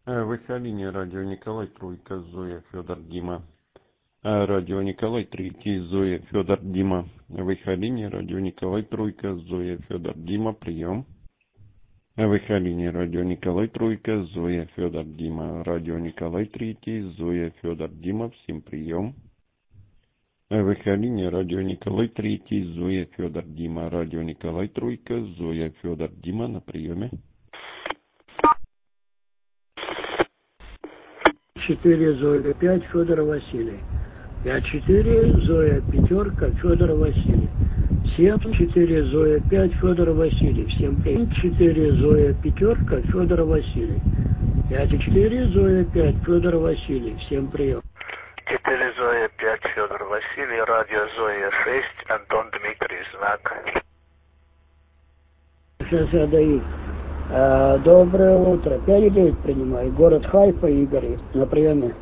Выходение радио Николай Тройка, Зоя, Федор, Дима. Радио Николай Третий, Зоя, Федор, Дима. Выходение радио Николай Тройка, Зоя, Федор, Дима, прием. Выходение радио Николай Тройка, Зоя, Федор, Дима. Радио Николай Третий, Зоя, Федор, Дима, всем прием. Выходение радио Николай Третий, Зоя, Федор, Дима. Радио Николай Тройка, Зоя, Федор, Дима на приеме. 4 Зоя 5 Федор Василий. 5-4 Зоя пятерка Федор Василий. 7-4 Зоя 5 Федор Василий. 7-4 Зоя пятерка Федор Василий. 5-4 Зоя 5 Федор Василий. Всем прием. 4 Зоя 5 Федор Василий. Радио Зоя 6 Антон Дмитрий. Знак. Сейчас я даю. Доброе утро. 5-9 принимаю. Город Хайфа, Игорь. На приеме.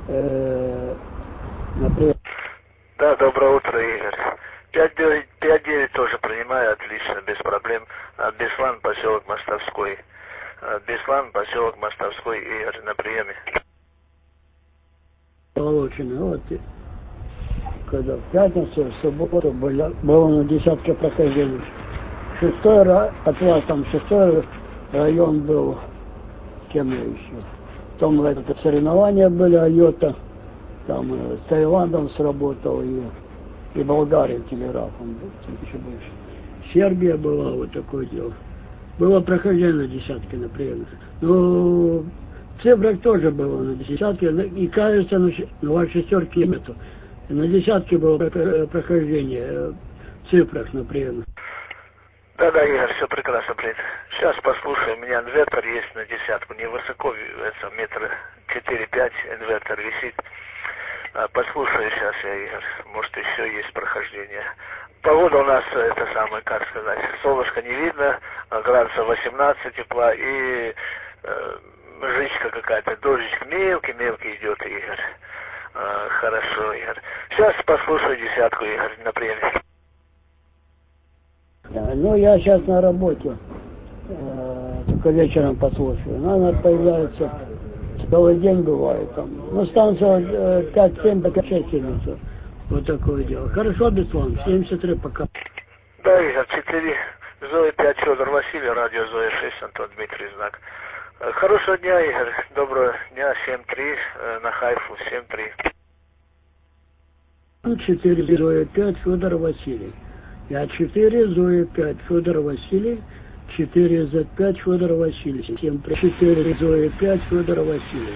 Да, доброе утро, Игорь. 5-9 тоже принимаю, отлично, без проблем. Беслан, поселок Мостовской. Беслан, поселок Мостовской, Игорь, на приеме. Получено. Вот. Когда в пятницу, в субботу было на десятке прохождений. От вас там шестой район был, кем я еще. Потом это соревнования были, Айота, там с Таиландом сработал, и Болгария телеграфом был, еще больше. Сербия была, вот такое дело. Было прохождение на десятке, например. Ну, в цифрах тоже было на десятке, и кажется, на вашей шестерке нету. На десятке было прохождение в цифрах, например. Да, Игорь, все прекрасно, блин. Сейчас послушаю, у меня инвертор есть на десятку, невысоко, это метра 4-5 инвертор висит. Послушаю сейчас я, Игорь, может еще есть прохождение. Погода у нас, это самое, как сказать, солнышко не видно, градусов 18 тепла и жичка какая-то, дождичек мелкий идет, Игорь. Хорошо, Игорь. Сейчас послушаю десятку, Игорь, на приеме. Ну, я сейчас на работе, только вечером послушаю. Она появляется, целый день бывает там. Ну, станция 5-7 до 5-6 вот такое дело. Хорошо, Беслан, 73 пока. Да, Игорь, 4 Зоя 5 Федор Василий, радио Зоя 6 Антон Дмитрий, знак. Хорошего дня, Игорь, доброго дня, 7-3 на Хайфу, 7-3. 4 Зоя 5 Федор Василий. 5-4 Зоя 5 Федор Василий. 4 Z5 Федор Василий. 7-4 Зоя 5 Федор Василий.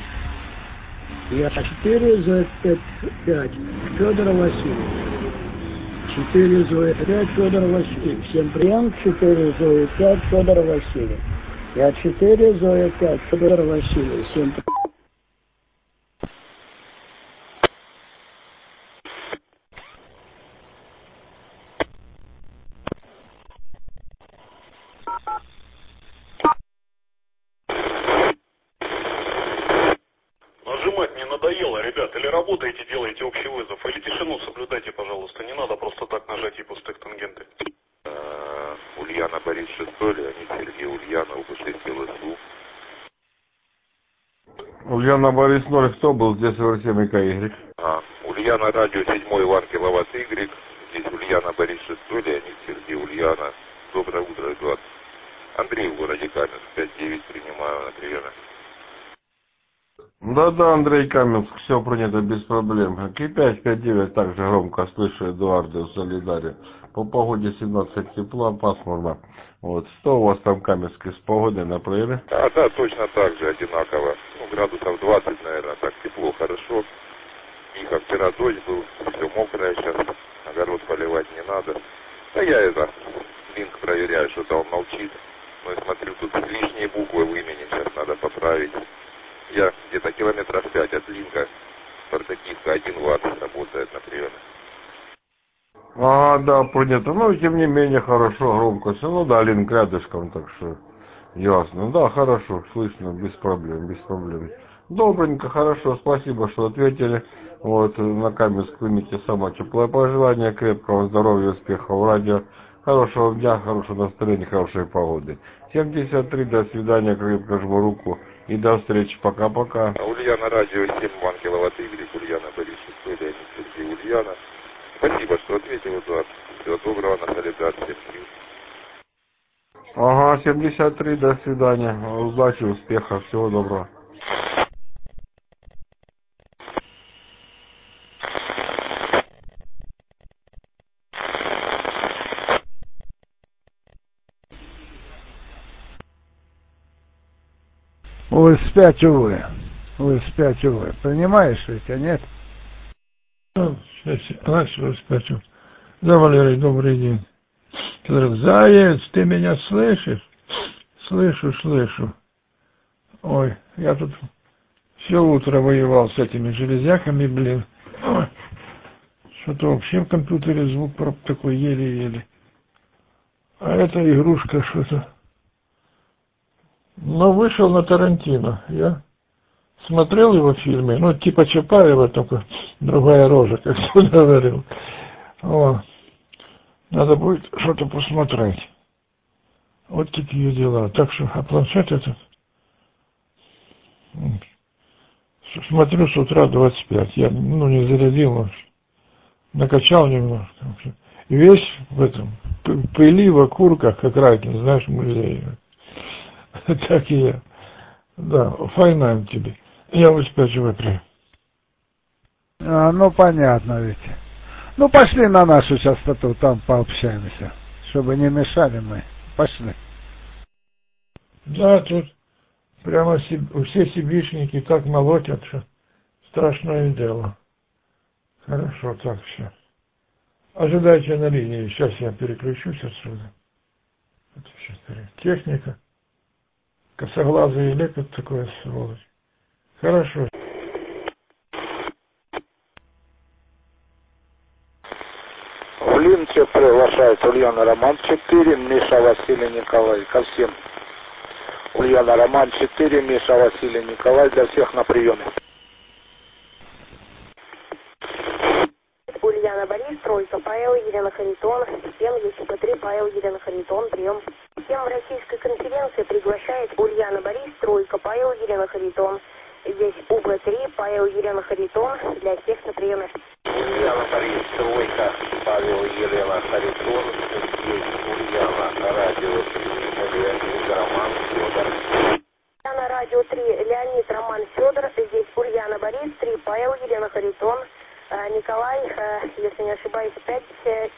4 Z5 Федор Василий. 4 Зоя 5 Федор Василий. Всем прием. 4 Зоя 5 Федор Василий. 4 Зоя 5 Федор Василий. Всем прием. Нажимать не надоело, ребят, или работаете, делаете общий вызов, или тишину соблюдайте, пожалуйста, не надо просто так нажать и пустых тангенты. Ульяна Борис 6, Леонид Сергей Ульяна, УБ6 ЛСУ. Ульяна Борис 0, кто был здесь в РСМК Y? Ульяна радио 7 Иван Киловатт Y. Здесь Ульяна Борис 6, Леонид Сергей Ульяна. Доброе утро, Эдуард. Андрей в городе Каменск, 5-9 принимаю на приеме. Да, Андрей Каменск, все принято без проблем. К5, 5-9 также громко слышу Эдуарда в Солидаре. По погоде 17 тепла, пасмурно. Вот, что у вас там Каменск с погодой на приеме? Да, точно так же, одинаково. Ну, градусов 20, наверное, так тепло, хорошо. И как вчера дождь был, все мокрое сейчас, огород поливать не надо. Да я линк проверяю, что-то он молчит. Ну и смотрю, тут лишние буквы в имени сейчас надо поправить. Я где-то километров 5 от линка, портативка 1 Вт работает на приеме. Да, принято. Ну, тем не менее, хорошо, громко. Ну да, линк рядышком, так что ясно. Да, хорошо, слышно, без проблем. Добренько, хорошо, спасибо, что ответили. Вот, на Каменск примите самое теплое пожелание, крепкого здоровья, успехов в радио, хорошего дня, хорошего настроения, хорошей погоды. 73, до свидания, крепко жму руку. И до встречи. Пока-пока. Ульяна, радио 7, Ван Киловатт Игорь, Ульяна, Борис 6, Леонид, Сергей, Ульяна. Спасибо, что ответил, Эдуард. Всего доброго, на солидарности. Ага, 73, до свидания. Удачи, успехов, всего доброго. Вы спять, увы. Вы спять, увы. Понимаешь ведь, а нет? Сейчас спячу. Да, Валерий, добрый день. Заяц, ты меня слышишь? Слышу. Ой, я тут все утро воевал с этими железяками, блин. Ой, что-то вообще в компьютере звук такой еле-еле. А эта игрушка что-то... Ну, вышел на Тарантино. Я смотрел его фильмы, ну, типа Чапаева, только другая рожа, как я говорил. О, надо будет что-то посмотреть. Вот такие дела. Так что, а планшет этот... Смотрю с утра 25. Я, не зарядил, но накачал немножко. Весь в этом пыли, в окурках, как Райкин, знаешь, в музее. Так и я. Да, файна тебе. Я выспячиваю прям. Ну, понятно ведь. Ну, пошли на нашу частоту, там пообщаемся. Чтобы не мешали мы. Пошли. Да, тут прямо все сибиршники так молотят, что страшное дело. Хорошо, так все. Ожидайте на линии. Сейчас я переключусь отсюда. Это сейчас техника. Косоглазый лепит такое, сволочь. Хорошо. В Линке приглашает Ульяна Роман 4, Миша Василий Николай. Ко всем. Ульяна Роман 4, Миша Василий Николай. Для всех на приеме. Ульяна Борис, тройка, Павел, Елена Харитон, 7, ЕСП-3, Павел, Елена Харитон, прием. Всем Российской конференции приглашает Ульяна Борис, тройка, Павел, Елена Харитон. Здесь УБ-3, Павел, Елена Харитон, для всех на приеме. Ульяна Борис, тройка, Павел, Елена Харитон, здесь Ульяна, радио 3, Леонид, Роман, Федор. Ульяна, радио 3, Леонид, Роман, Федор, здесь Ульяна Борис, 3, Павел, Елена Харитон. Николай, если не ошибаюсь, 5-9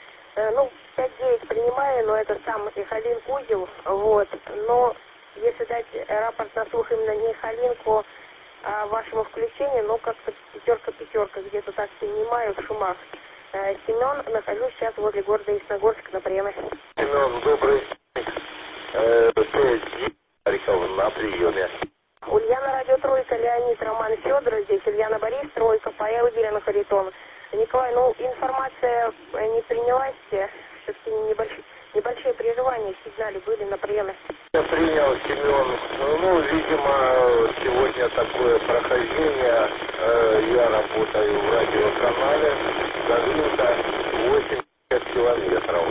принимаю, но это сам Михалин Кузел, вот, но если дать рапорт на слух именно не Михалинку, а вашему включению, как-то пятерка, где-то так принимаю в шумах. Семен, нахожусь сейчас возле города Ясногорск на приеме. Семен, добрый день, Харьков на приеме. Ульяна, радио тройка, Леонид, Роман, Федор, здесь Ульяна Борис, тройка, Павел, Елена Харитон. Николай, информация не принялась, все-таки небольшие переживания в сигнале были на приеме. Я принял, Семен. Видимо, сегодня такое прохождение. Я работаю в радиоканале, Давинка, 80 километров.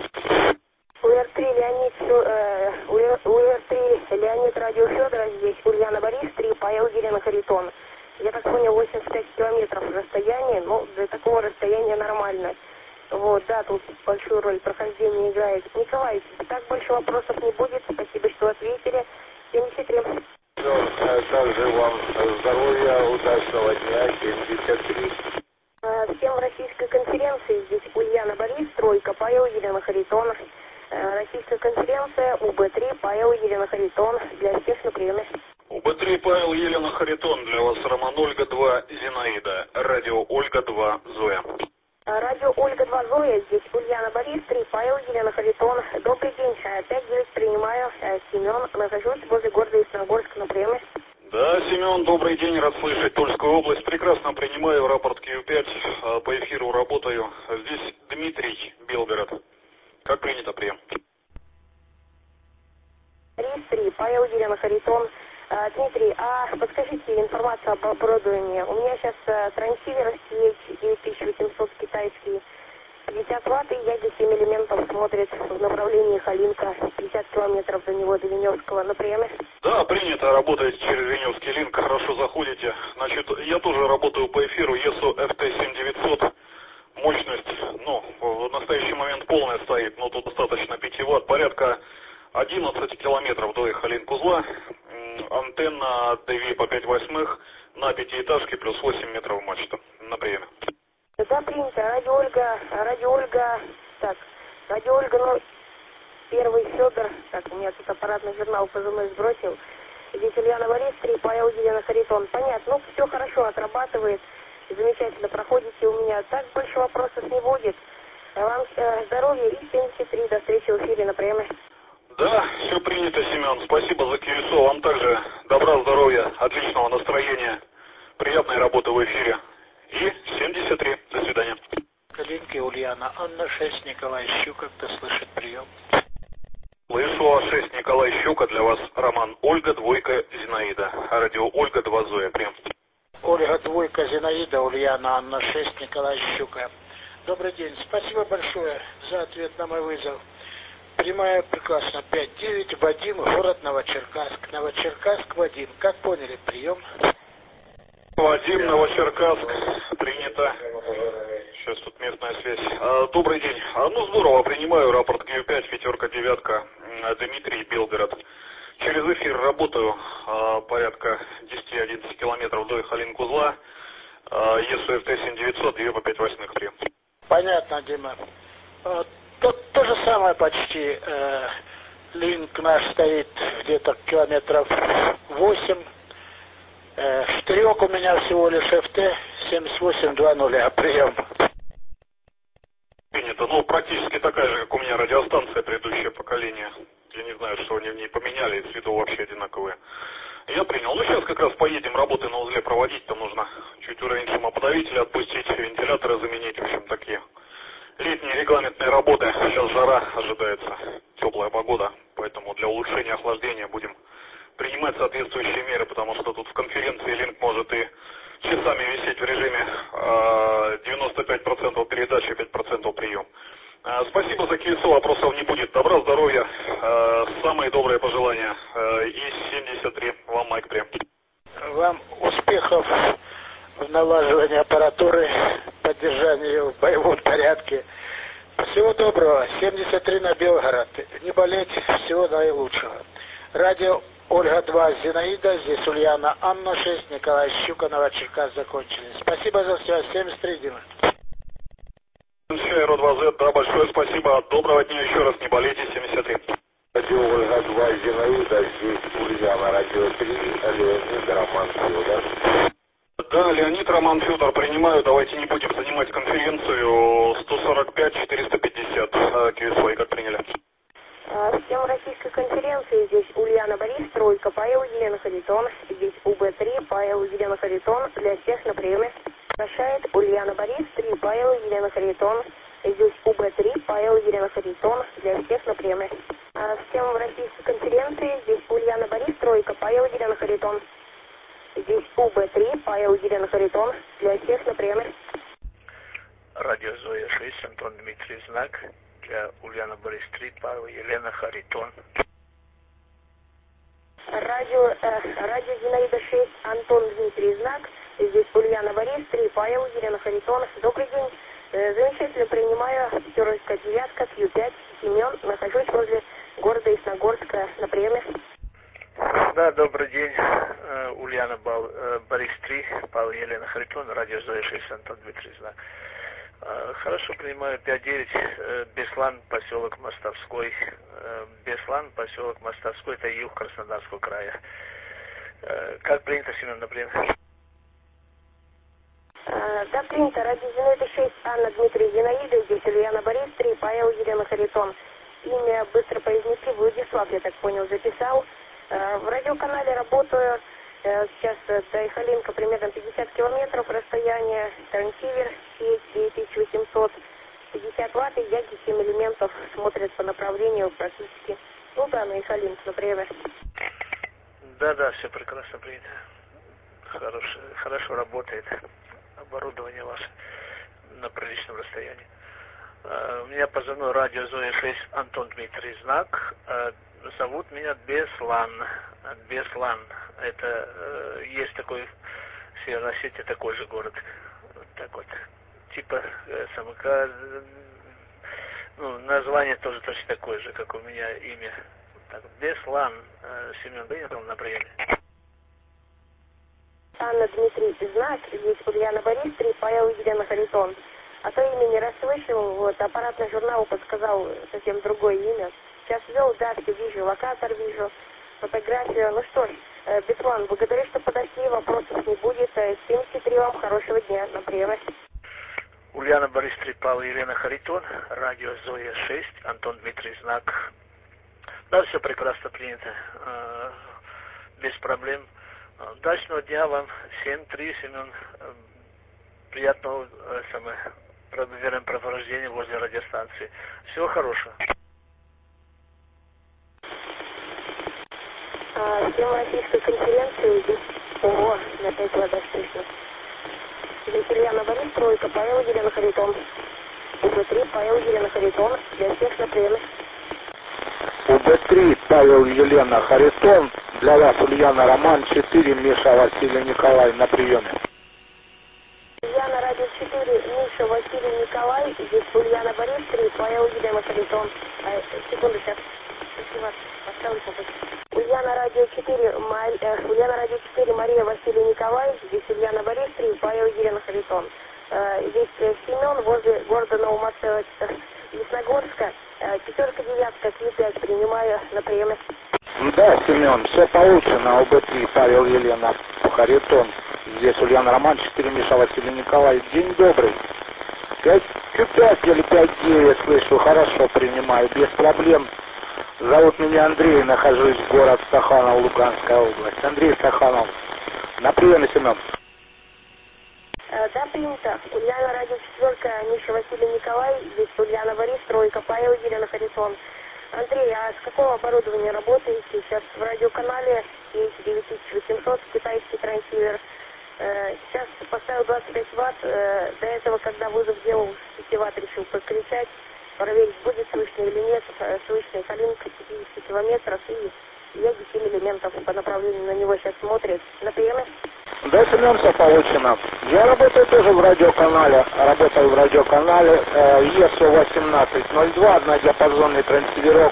УР-3 Леонид, радио Федора, здесь Ульяна Борис, 3, Павел, Елена Харитон. Я так понял, 85 километров расстояние, для такого расстояния нормально. Вот, да, тут большую роль прохождения играет. Николай, так больше вопросов не будет, спасибо, что ответили. 73. Также вам здоровья, удачного дня, 73. Всем Российской конференции, здесь Ульяна Борис, тройка, Павел, Елена Харитон. Российская конференция, УБ-3, Павел, Елена Харитон, для всех на приеме. УБ-3, Павел, Елена Харитон, для вас Роман, Ольга-2, Зинаида, радио Ольга-2, Зоя. Радио Ольга-2, Зоя, здесь Ульяна Борис, 3, Павел, Елена Харитон. Добрый день, 5-9 принимаю, Семен, нахожусь возле города Ясногорск на приеме. Да, Семен, добрый день, рад слышать. Тульская область, прекрасно принимаю, рапорт Q5, по эфиру работаю. Здесь Дмитрий, Белгород. Как принято, прием. 3, Павел, Елена Харитон. Дмитрий, подскажите информацию об оборудовании. У меня сейчас трансивер CH 9800 китайский. 50 ватт, и ядер 7 элементов смотрит в направлении Халинка, 50 километров до него, до Веневского, на приеме. Да, принято, работаете через Веневский линк, хорошо заходите. Значит, я тоже работаю по эфиру ЕСО FT7900. Мощность, в настоящий момент полная стоит, но тут достаточно 5 ватт, порядка 11 километров до Халинк-узла. Антенна 2 по 5/8 на пятиэтажке плюс 8 метров мачта на приеме. Да, принято. Радио Ольга, ну, первый Федор, так, у меня тут аппаратный журнал позывной сбросил. Здесь Ульяна Борис, 3, Павел Елена Харитон. Понятно, ну, все хорошо отрабатывает, замечательно проходите у меня. Так больше вопросов не будет. Вам здоровья и 73, до встречи в эфире на приеме. Да, все принято, Семен. Спасибо за QSO. Вам также добра, здоровья, отличного настроения, приятной работы в эфире. И 73. До свидания. Калинки Ульяна, Анна 6, Николай Щука, кто слышит прием? Слышу, 6 Николай Щука, для вас Роман Ольга, 2 Зинаида. Радио Ольга, 2 Зоя, прием. Ольга, 2 Зинаида, Ульяна, Анна 6, Николай Щука. Добрый день, спасибо большое за ответ на мой вызов. Прямая прекрасно, 5-9, Вадим, город Новочеркасск. Новочеркасск, Вадим, как поняли, прием? Вадим, Новочеркасск, принято. Сейчас тут местная связь. Добрый день. Ну, здорово, принимаю рапорт ГЮ-5, 5, 9, Дмитрий, Белгород. Через эфир работаю, порядка 10-11 километров до Халинк-узла. ЕСУ ФТ-7900, 2 по 5/8 прием. Понятно, Дима. То же самое почти. Линк наш стоит где-то километров 8. Штырек у меня всего лишь ФТ-7820, прием. Принято. Ну, практически такая же, как у меня радиостанция, предыдущее поколение. Я не знаю, что они в ней поменяли, с виду вообще одинаковые. Я принял. Ну, сейчас как раз поедем работы на узле проводить, там нужно чуть уровень шумоподавителя отпустить, вентиляторы заменить, в общем, такие летние регламентные работы. Сейчас жара ожидается, теплая погода, поэтому для улучшения охлаждения будем принимать соответствующие меры, потому что тут в конференции линк может и часами висеть в режиме 95% передачи, 5% прием. Спасибо за QSO, вопросов не будет. Добра, здоровья, самые добрые пожелания. И 73, вам майк прием. Вам успехов в налаживании аппаратуры, поддержании ее в боевом порядке. Всего доброго, 73 на Белгород. Не болеть, всего наилучшего. Радио Ольга 2, Зинаида, здесь Ульяна, Анна 6, Николай Щука, Новочеркасск закончили. Спасибо за связь, 73, Дима. Ро 2Z, да, большое спасибо. Доброго дня еще раз, не болейте, 73. Радио Ольга 2, Зинаида, здесь Ульяна, радио 3, Леонид, Роман Федор. Да, Леонид, Роман Федор, принимаю. Давайте не будем занимать конференцию. 145-450 QSO, как приняли. Всем российской конференции, здесь Ульяна Борис, 3, Павел Елена Харитон, здесь УБ-3, Павел Елена Харитон, для всех на приеме. Прощает Ульяна Борис, 3, Павел Елена Харитон, здесь УБ-3, Павел Елена Харитон, для всех на приеме. Всем в российской конференции, здесь Ульяна Борис, 3, Павел Елена Харитон, здесь УБ-3, Павел Елена Харитон, для всех на приеме. Радио Зоя 6, Антон Дмитрий Знак. Для Ульяна Борис 3, Павел Елена Харитон. Радио Зинаида 6, Антон Дмитрий Знак. Здесь Ульяна Борис 3, Павел Елена Харитон. Добрый день. Замечательно принимаю. 5, 9, Q5, Семен. Нахожусь возле города Ясногорска на приеме. Да, добрый день. Ульяна Борис 3, Павел Елена Харитон. Радио Зоя 6, Антон Дмитрий Знак. Хорошо, принимаю 5-9, Беслан, поселок Мостовской. Беслан, поселок Мостовской, это юг Краснодарского края. Как принято, Семен, например? Да, принято. Радио Зинаида 6, Анна Дмитрий Зинаида, здесь Ульяна Борис 3, Павел Елена Харитон. Имя быстро произнесли, Владислав, я так понял, записал. В радиоканале работаю. Сейчас до Халинка примерно 50 километров расстояние, трансивер, сеть 9800, 50 ватт и ядер 7 элементов смотрят по направлению практически, ну да, на Халинк, например. Да, все прекрасно принято. Хорошо работает оборудование ваше на приличном расстоянии. У меня позывной радио Зоя-6 Антон Дмитрий Знак. Зовут меня Беслан. Беслан. Это есть такой в Северной Осетии такой же город. Вот так вот. Типа самка. Ну, название тоже точно такое же, как у меня имя. Так, Беслан. Семен принял на приеме. Анна Дмитрий Знак, здесь Ульяна Борис 3, Павел Елена Харитон. А то имя не расслышал, вот, аппаратный журнал подсказал совсем другое имя. Сейчас ввел, да, все вижу, локатор вижу, фотографию. Ну что ж, Беслан, благодарю, что подошли, вопросов не будет. 73 вам, хорошего дня, на прием. Ульяна Борис 3, Павел Елена Харитон, радио Зоя-6, Антон Дмитрий Знак. Да, все прекрасно принято, без проблем. Удачного дня вам, 7-3, Семен, приятного времяпрепровождения возле радиостанции. Всего хорошего. Всем российской конференции здесь, ого, на 5 ладах слышно. Здесь Ульяна Борис, тройка, Павел Елена Харитон. УБ-3, Павел Елена Харитон, для всех на приеме. УБ-3, Павел Елена Харитон, для вас Ульяна Роман 4, Миша Василий Николай на приеме. Ульяна радио 4, Миша Василий Николай, здесь Ульяна Борис 3, Павел Елена Харитон. Секунду, сейчас. Спасибо. Поставлю попасть. Ульяна радио 4, Ульяна радио 4, Мария Василий Николай, здесь Ульяна Борис 3, Павел Елена Харитон. Здесь Семен возле города Ясногорска, 5-9, Q5, принимаю на приеме. Да, Семен, все получено. УБ-3, Павел Елена Харитон. Здесь Ульяна Роман 4, Миша Василий Николай. День добрый. 5Q5 или 5-9, слышу, хорошо принимаю, без проблем. Зовут меня Андрей, нахожусь в город Стаханов, Луганская область. Андрей Стаханов. На приеме, Семен. Да, принято. Ульяна радио 4, Миша Василий Николай, здесь Ульяна Борис, тройка, Павел Елена Харитон. Андрей, а с какого оборудования работаете? Сейчас в радиоканале есть 9800, китайский трансивер. Сейчас поставил 25 ватт. До этого, когда вызов делал, 5 ватт решил подкричать, проверить, будет слышно или нет. Слышно калинка 50 километров и яги 7 элементов по направлению на него сейчас смотрит. На приеме? Да, Семен, все получено. Я работаю тоже в радиоканале. Работаю в радиоканале ЕСО-1802, однодиапазонный трансиверок.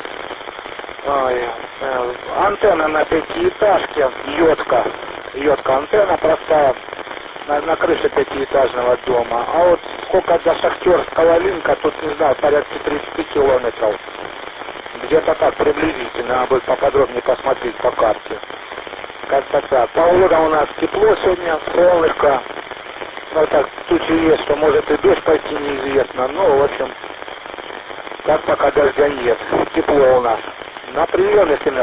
Антенна на пятиэтажке, йодка антенна простая, на крыше пятиэтажного дома. А вот сколько до Шахтерского линка, тут, не знаю, порядка 30 километров. Где-то так, приблизительно, надо будет поподробнее посмотреть по карте. Как-то так. Погода у нас тепло сегодня, солнышко. Ну так, тучи есть, что может и дождь пойти, неизвестно. Ну, в общем, так пока дождя нет. Тепло у нас. На приеме, Семен.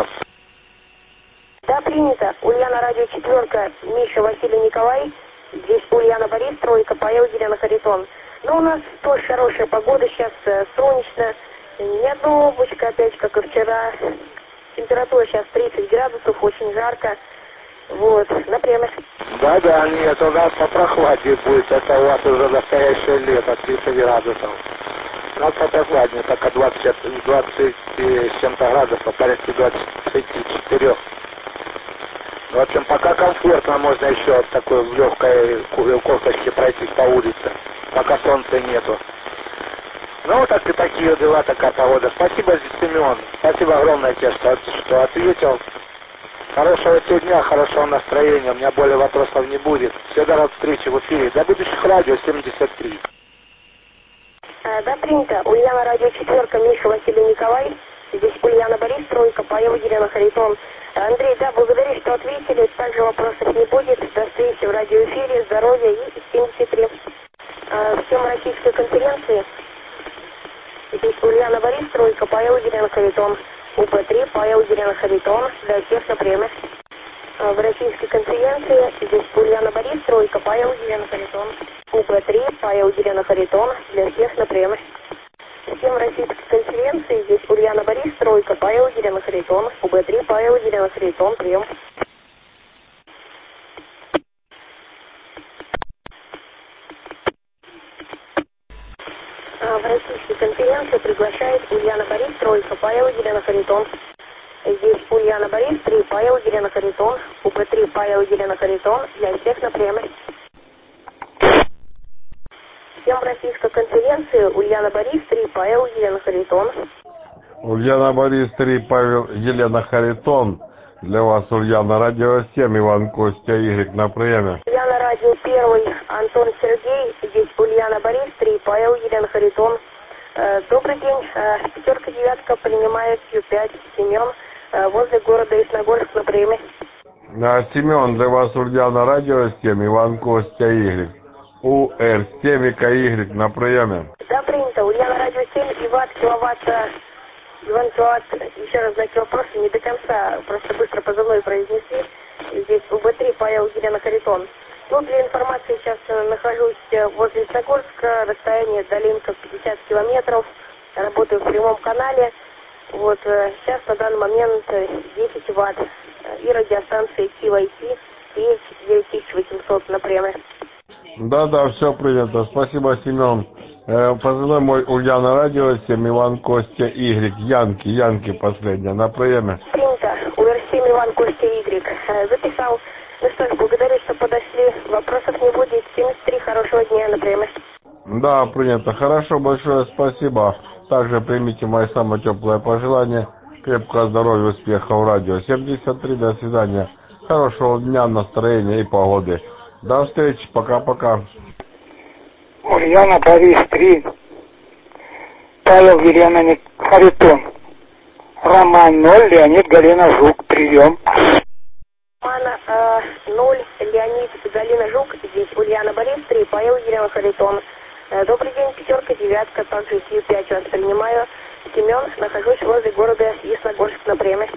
Да, принято. Ульяна радио 4, Миша Василий Николай. Здесь Ульяна Борис, тройка, Павел Елена Харитон. Ну, у нас тоже хорошая погода, сейчас солнечно. Ни одного облачка, опять как и вчера. Температура сейчас 30 градусов, очень жарко. Вот, на приеме. Да, нет, у нас попрохладнее будет. Это у вас уже настоящее лето, 30 градусов. У нас попрохладнее, только 20 с чем-то градусов, порядка 24. В общем, пока комфортно, можно еще в такой в легкой кофточке пройтись по улице, пока солнца нету. Ну, вот так и такие дела, такая погода. Спасибо, Семен. Спасибо огромное тебе, что ответил. Хорошего тебе дня, хорошего настроения. У меня более вопросов не будет. Всего до встречи в эфире. До будущих радио 73. Да, принято. Ульяна радио 4, Миша Василий Николай. Здесь Ульяна Борис, тройка, Павел Елена Харитон. Андрей, да, благодарю, что ответили. Также вопросов не будет. До встречи в радиоэфире. Здоровья и 73. Всем российской конференции. Здесь Ульяна Борис, тройка, Павел Елена Харитон. УП-3, Павел Елена Харитон. Для всех на приеме. В российской конференции здесь Ульяна Борис, тройка, Павел Елена Харитон. УП-3, Павел Елена Харитон. Для всех на приеме. Всем российской конференции здесь Ульяна Борис, тройка, Павел Елена Харитон. УБ-3, Павел Елена Харитон. Прием. В Всероссийскую конференцию приглашает Ульяна Борис, тройка, Павел, Елена Харитон. Здесь Ульяна Борис, 3, Павел, Елена Харитон, УП-3, Павел, Елена Харитон, для всех на приеме. Всем Российской конференции Ульяна Борис, 3, Павел, Елена Харитон. Ульяна Борис, 3, Павел, Елена Харитон. Для вас Ульяна, радио 7, Иван Костя, Y на приеме. Ульяна, радио 1, Антон Сергей, здесь Ульяна Борис, 3, Павел, Елена Харитон. Добрый день, пятерка, девятка, принимает Q5, Семен, возле города Ясногорск на приеме. Семен, для вас Ульяна, радио 7, Иван Костя, Y. УР7 КY на приеме. Да, принято. Ульяна, радио 7, Иван, киловатт, еще раз задать вопрос, не до конца, просто быстро позывной произнесли. Здесь УБ-3, Павел, Елена Харитон. Ну, для информации, сейчас нахожусь возле Ясногорска, расстояние долинка 50 километров, работаю в прямом канале. Вот, сейчас на данный момент 10 ватт. И радиостанция TYT, и 9800 на приеме. Да, все принято. Спасибо, Семен. Позывной мой Ульяна, радио 7, Иван Костя, Y. Янки последняя на приеме. Принято. УР7, Иван Костя, Y. Записал. Ну что ж, благодарю, что подошли. Вопросов не будет. 73, хорошего дня на приеме. Да, принято. Хорошо, большое спасибо. Также примите мои самые теплые пожелания. Крепкого здоровья, успеха в радио. 73, до свидания. Хорошего дня, настроения и погоды. До встречи, пока-пока. Ульяна, Борис, 3, Павел, Елена Харитон, Роман, 0, Леонид, Галина, Жук, прием. Роман, 0, Леонид, Галина, Жук, здесь Ульяна, Борис, 3, Павел, Елена Харитон. Добрый день, пятерка, девятка, также Q5 вас принимаю. Семен, нахожусь возле города Ясногорск на приеме.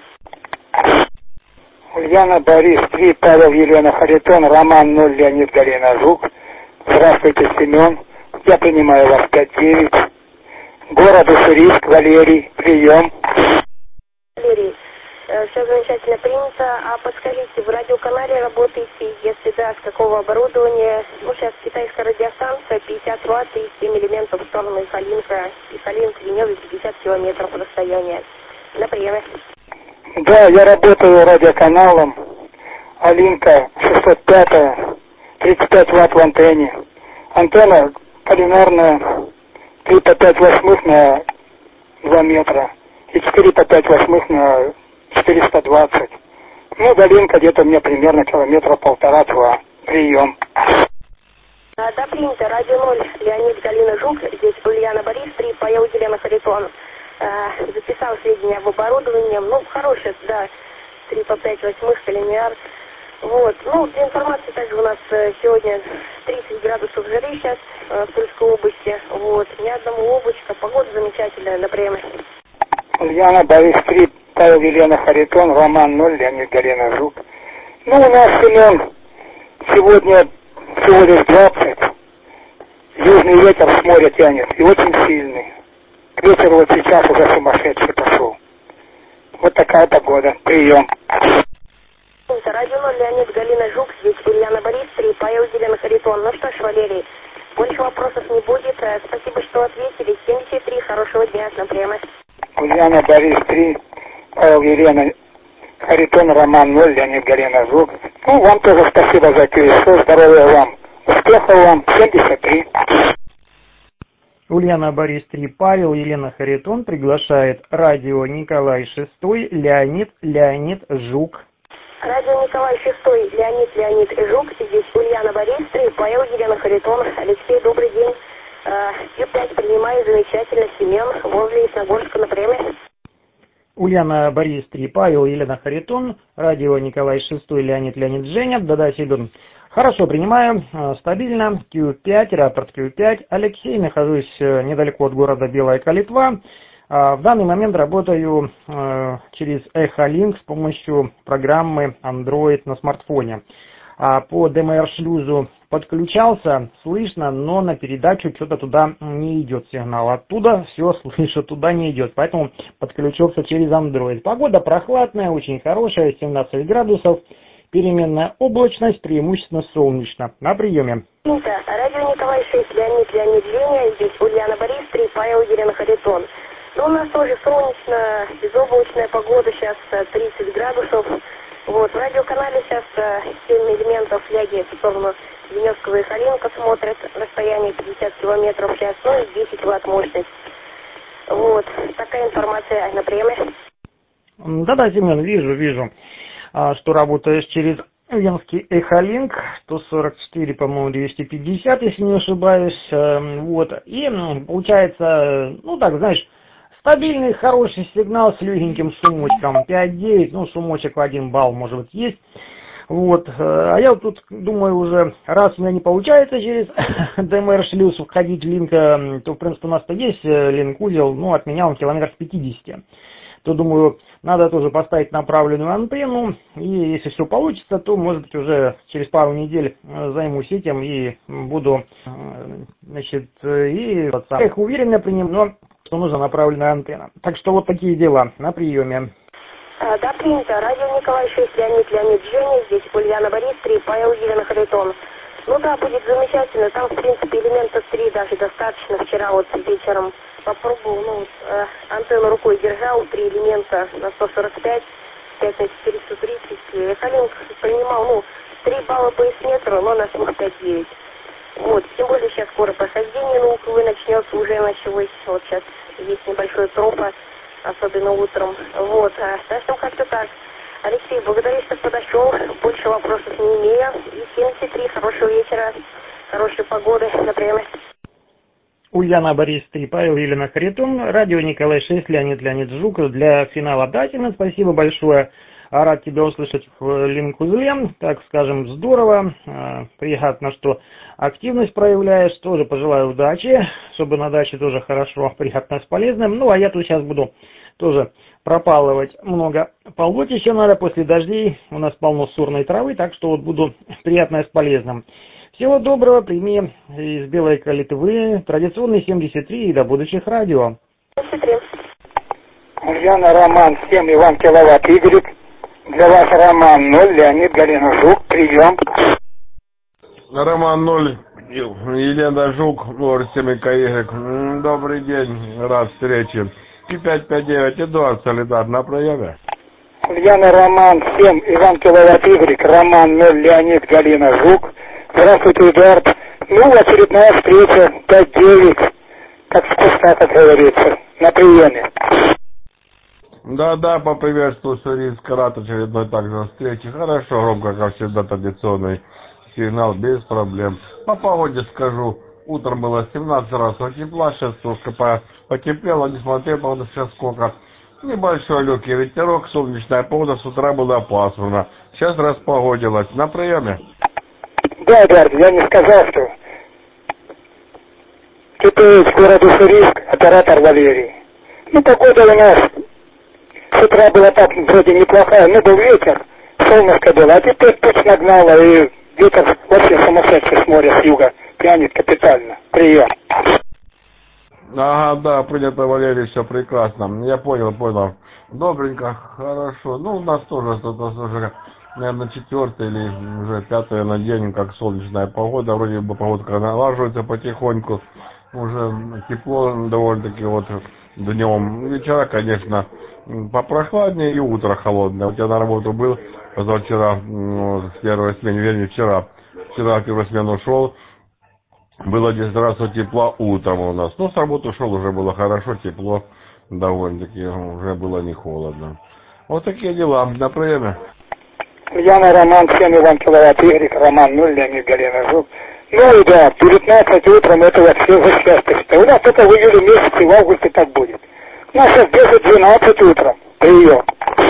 Ульяна, Борис, 3, Павел, Елена Харитон, Роман, 0, Леонид, Галина, Жук. Здравствуйте, Семен. Я принимаю вас 5-9. Город Уссурийск, Валерий, прием. Валерий, все замечательно принято. А подскажите, в радиоканале работаете? Если да, с какого оборудования? Ну, сейчас китайская радиостанция, 50 ватт и 7 элементов в сторону Ихалинка. Ихалинка, Венева, 50 километров расстояния. На приеме. Да, я работаю радиоканалом. Алинка, 605, 35 ватт в антенне. Антенна полинарная, 3 по 5 восьмых на 2 метра и 4 по 5 восьмых на 420. Ну, долинка где-то мне примерно километра 1,5-2. Прием. Да, принято. Радио 0, Леонид, Галина, Жук. Здесь Ульяна, Борис, 3, Павел, Елена Харитон. Записал сведения об оборудовании. Ну, хорошее, да, 3 по 5 восьмых, линейар. Вот. Ну, для информации также у нас сегодня 30 градусов жары сейчас в Тульской области. Вот. Ни одного облачка. Погода замечательная на приеме. Ульяна, Борис, 3, Павел, Елена Харитон, Роман, 0, Леонид, Галина, Жук. Ну, у нас, Семен, сегодня всего лишь 20. Южный ветер с моря тянет и очень сильный. К вечеру вот сейчас уже сумасшедший пошел. Вот такая погода. Прием. Радио 0, Леонид, Галина, Жук, здесь Ульяна, Борис, 3, Павел, Елена Харитон. Ну что ж, Валерий, больше вопросов не будет. Спасибо, что ответили. 73, хорошего дня, на приеме. Ульяна, Борис, 3, Павел, Елена Харитон, Роман, 0, Леонид, Галина, Жук. Ну, вам тоже спасибо за телефон, здоровья вам. Успехов вам, 73. Ульяна, Борис, 3, Павел, Елена Харитон приглашает радио Николай VI, Леонид, Жук. Радио Николай VI, Леонид, Жук. Здесь Ульяна, Борис, 3, Павел, Елена Харитон. Алексей, добрый день. Q5 принимаю, замечательно. Семен, возле Ясногорска на приеме. Ульяна, Борис, 3, Павел, Елена Харитон. Радио Николай VI, Леонид, Женя. Да, Семен. Хорошо, принимаю, стабильно. Q5, рапорт Q5. Алексей, нахожусь недалеко от города Белая Калитва. В данный момент работаю через Echolink с помощью программы Android на смартфоне. По DMR-шлюзу подключался, слышно, но на передачу что-то туда не идет сигнал. Оттуда все слышу, туда не идет, поэтому подключился через Android. Погода прохладная, очень хорошая, 17 градусов. переменная облачность, преимущественно солнечно. На приеме. Радио Николай 6, Леонид Женя, здесь Ульяна Борис 3, Павел Елена Харитон. Ну, у нас тоже солнечно, безоблачная погода, сейчас 30 градусов. Вот, в радиоканале сейчас 7 элементов фляги в сторону Веневского и Халинка смотрят, расстояние 50 километров в час, ну и 10 ватт мощность. Вот, такая информация на приеме. Да-да, Семен, вижу, что работаешь через Венский Эхолинк, 144, по-моему, 250, если не ошибаюсь. Вот, и получается, ну так, знаешь, стабильный, хороший сигнал с легеньким шумочком, 5-9, ну, шумочек в 1 балл, может быть, есть. Вот, а я вот тут думаю уже, раз у меня не получается через ДМР-шлюз входить в линк, то, в принципе, у нас-то есть линк-узел, ну, от меня он километров 50. То, думаю, надо тоже поставить направленную антенну, и если все получится, то, может быть, уже через пару недель займусь этим и буду, значит, и я их уверенно принимаю, но что нужна направленная антенна. Так что вот такие дела на приеме. Да, принято. Радио Николай 6, Леонид Женя, здесь Ульяна Борис 3, Павел Елена Харитон. Ну да, будет замечательно. Там, в принципе, элементов 3 даже достаточно. Вчера вот вечером попробовал, ну, антенну рукой держал, 3 элемента на 145, 5 на 430. Халинг принимал, ну, 3 балла по эсметру, но на 5-9. Вот, тем более сейчас скоро прохождение науковое начнется, уже началось. Вот сейчас есть небольшой тропа, особенно утром. Вот, так что как-то так. Алексей, благодарю, что подошел. Больше вопросов не имею. И 73. Хорошего вечера, хорошей погоды. На время. Ульяна Борис 3, Павел Елена Харитон, радио Николай 6, Леонид Жуков. Для финала датина. Спасибо большое. Рад тебя услышать в линк-узле. Так скажем, здорово. Приятно, что активность проявляешь. Тоже пожелаю удачи, чтобы на даче тоже хорошо, приятно с полезным. Ну, а я тут сейчас буду тоже пропалывать много. Полоть еще надо после дождей. У нас полно сурной травы, так что вот буду приятное с полезным. Всего доброго, прими из Белой Калитвы традиционный 73 и до будущих радио. 73. Ульяна, Роман 7, Иван Киловатт, Игорь. Для вас Роман 0, Леонид Галина Жук, прием. Роман 0, Елена Жук, ОР-7КY. Добрый день, рад встрече. И 559, Эдуард Солидар на прояве. Ульяна, Роман 7, Иван Киловатт, Игорь, Роман 0, Леонид Галина Жук. Здравствуйте, Эдуард. Ну, очередная встреча, 5-9, как с куста, как говорится, на приеме. Да, поприветствую Сурийский рад очередной также встречи. Хорошо, громко, как всегда, традиционный сигнал, без проблем. По погоде скажу, утром было 17 градусов тепла, сейчас немножко потеплело, не смотрел, правда, сейчас сколько. Небольшой легкий ветерок, солнечная погода, с утра была пасмурно. Сейчас распогодилось. На приеме. Да, Эдуард, я не сказал, что теперь город Уссурийск, оператор Валерий. Ну, погода у нас с утра была так вроде неплохая, но был ветер, солнышко было, а теперь тучь нагнала, и ветер вообще сумасшедший с моря, с юга, тянет капитально. Прием. Ага, да, принято, Валерий, все прекрасно. Я понял. Добренько, хорошо. Ну, у нас тоже что-то уже, наверное, 4 или уже 5 на день, как солнечная погода. Вроде бы погодка налаживается потихоньку. Уже тепло довольно-таки вот днем. Вечера, конечно, попрохладнее и утро холодное. Вот я на работу был позавчера, с первой смены, вернее, вчера в первую смену ушел. Было 10 градусов тепла утром у нас. Но с работы ушел, уже было хорошо, тепло довольно-таки, уже было не холодно. Вот такие дела. На время. Яна, Роман 7, Иван Киловатт, Игорь, Роман 0, Леонид Галина Жук. Ну и да, 19 утром это вообще за счастье. У нас только в июле месяце, в августе так будет. У нас сейчас 10-12 утром. Прием.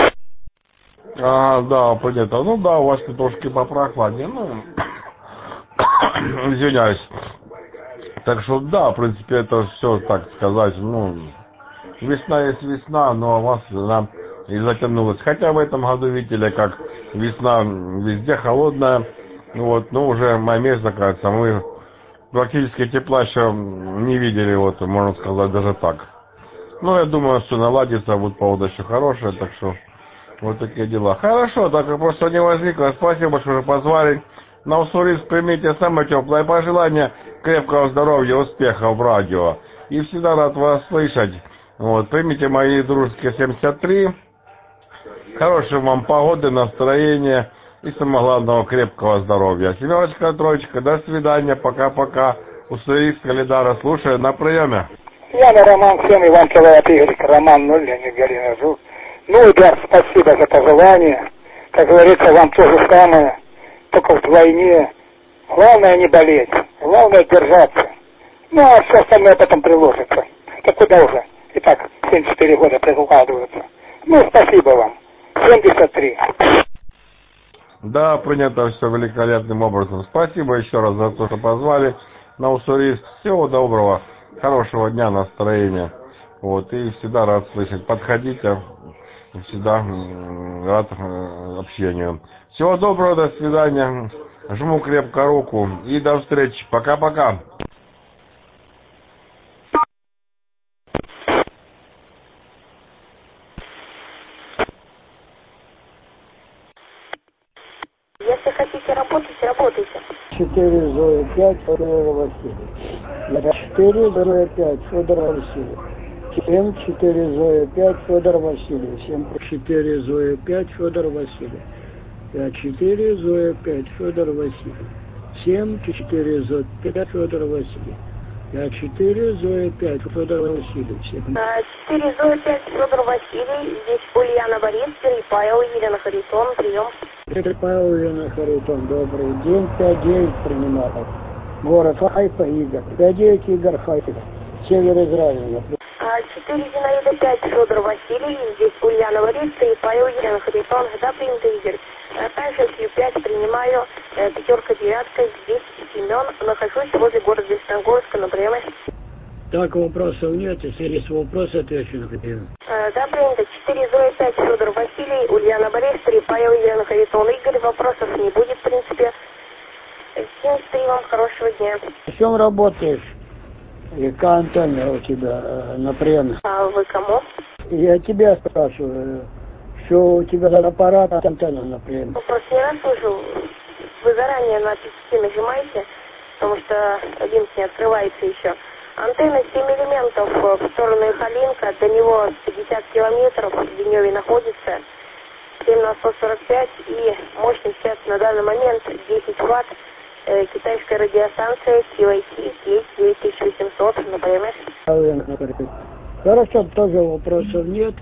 Да, понятно. Ну да, у вас трошки попрохладнее. Ну, извиняюсь. Так что да, в принципе, это все, так сказать, ну, весна есть весна, но у вас она и затянулась. Хотя в этом году, видите ли, как весна везде холодная, вот, ну, уже май месяц, кажется, мы практически тепла еще не видели, вот, можно сказать, даже так. Ну, я думаю, что наладится, вот погода еще хорошая, так что Вот такие дела. Хорошо, так как просто не возникло. Спасибо, что позвали. На Уссурийск примите самое теплое пожелание, крепкого здоровья, успехов в радио. И всегда рад вас слышать. Вот, примите мои дружеские 73. Хорошей вам погоды, настроения и, самое главное, крепкого здоровья. Семерочка, троечка, до свидания, пока-пока. Уссурийск, Калидара, слушаю, на приеме. Яна, Роман, всем, Иван Человек, Игорь, Роман, 0, Леонид, Галина, Жук. Ну, ребят, спасибо за пожелание. Как говорится, вам то же самое, только вдвойне. Главное не болеть, главное держаться. Ну, а все остальное потом приложится. Это куда уже? Итак, 74 года прикладываются. Ну, спасибо вам. 73. Да, принято все великолепным образом. Спасибо еще раз за то, что позвали на Уссурийск. Всего доброго, хорошего дня, настроения. Вот, и всегда рад слышать. Подходите, всегда рад общению. Всего доброго, до свидания. Жму крепко руку и до встречи. Пока-пока. Если хотите работать, работайте. 4 Зоя 5 Федор Василий. 4 Зоя 5 Федор Василий. 7 4 Зоя 5 Федор Василий. 7 4 Зоя 5 Федор Василий. 5 4 Зоя 5 Федор Василий. 7 4 Зоя 5 Федор Василий. 5 4 Зоя 5 Федор Василий. 4 Зоя 5 Федор Василий. Здесь Ульяна Борис, Павел, Елена Харитон. Прием. Это Павел, Елена Харитон. Добрый день. 5-9 принимаю. Город Хайфа, Игорь. 5-9 Игорь Хайфа. Север Израиля. 4 Зинаида 5 Федор Василий. Здесь Ульяна Борис, Павел, Елена Харитон. Да, принято, Игорь. Также Q5 принимаю. Пятерка, девятка. Здесь Семен. Нахожусь возле города Десногорска на приеме. Так, вопросов нет. Если есть вопросы, отвечу на прием. Да, принято. 4 Зоя 5 Федор Василий. Ульяна Борис, Павел, Елена Харитон. Игорь, вопросов не будет, в принципе. 73 вам хорошего дня. В чем работаешь? Яка антенна у тебя на приеме? А вы кому? Я тебя спрашиваю, что у тебя за аппарат антенна на приеме? Ну, просто не расслышал. Вы заранее на 5 нажимаете, потому что линк не открывается еще. Антенна 7 элементов в сторону Ихалинка, до него 50 километров, в Деневе находится, 7 на 145 и мощность сейчас на данный момент 10 ватт. Китайская радиостанция QIT 9800 на ПМС. Хорошо, тоже вопросов нет.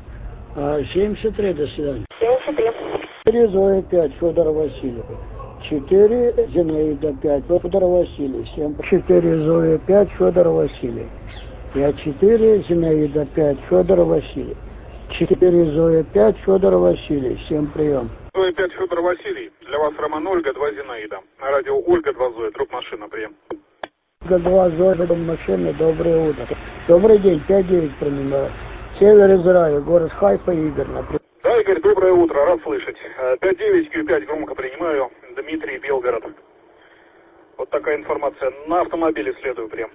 73, до свидания. 73. 4 Зоя 5 Федор Василий. 4 Зинаида 5 Федор Василий. 7 4 Зоя 5 Федор Василий. 5 4 Зинаида 5 Федор Василий. 4 Зоя 5 Федор Василий. 7 прием. Зоя 5 Федор Василий. Для вас Роман, Ольга, 2 Зинаида. На радио Ольга, 2 Зоя. Труп машина, прием. Ольга, 2 Зоя, дом машины. Доброе утро. Добрый день. 5-9 принимаю. Север Израиля. Город Хайфа, Игорь. Да, Игорь, доброе утро. Рад слышать. 5-9, Q5 громко принимаю. Дмитрий, Белгород. Вот такая информация. На автомобиле следую, прием.